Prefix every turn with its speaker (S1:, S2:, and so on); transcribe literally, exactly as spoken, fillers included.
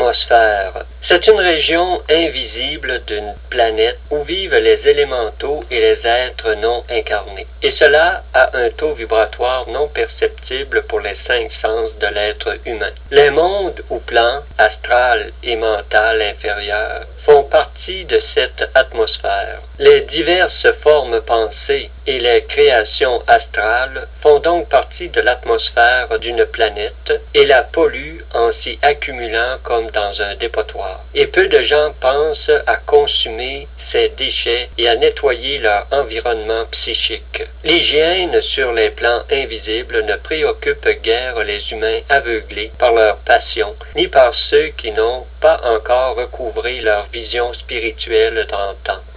S1: L'atmosphère. C'est une région invisible d'une planète où vivent les élémentaux et les êtres non incarnés. Et cela a un taux vibratoire non perceptible pour les cinq sens de l'être humain. Les mondes ou plans, astral et mental inférieurs, font partie de cette atmosphère. Les diverses formes pensées et les créations astrales font donc partie de l'atmosphère d'une planète et la polluent en s'y accumulant comme dans un dépotoir. Et peu de gens pensent à consumer ces déchets et à nettoyer leur environnement psychique. L'hygiène sur les plans invisibles ne préoccupe guère les humains aveuglés par leur passion, ni par ceux qui n'ont pas encore recouvré leur vision spirituelle d'antan.